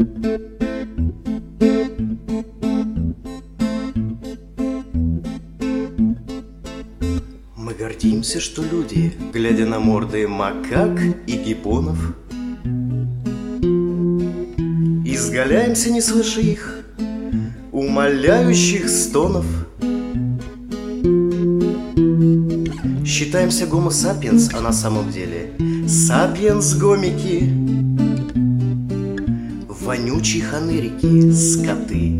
Мы гордимся, что люди, глядя на морды макак и гибонов, изгаляемся, не слыша их умоляющих стонов. Считаемся гомо сапиенс, а на самом деле сапиенс гомики. Вонючие ханырики, скоты,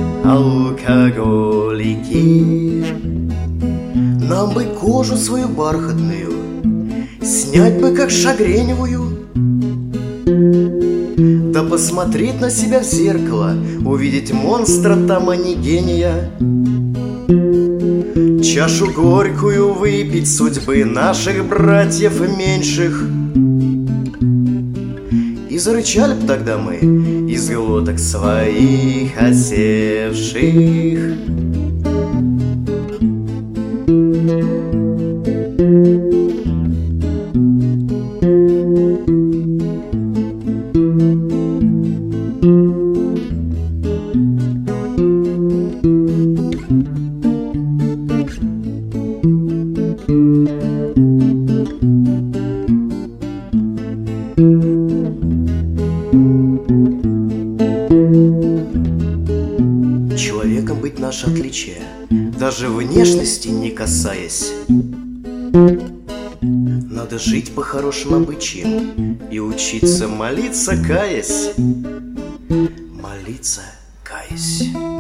алкоголики. Нам бы кожу свою бархатную снять бы, как шагреневую, да посмотреть на себя в зеркало, увидеть монстра там, а не гения. Чашу горькую выпить судьбы наших братьев меньших. И зарычали б тогда мы из глоток своих осевших. Человеком быть наше отличие, даже внешности не касаясь. Надо жить по хорошим обычаям и учиться молиться, каясь. Молиться, каясь.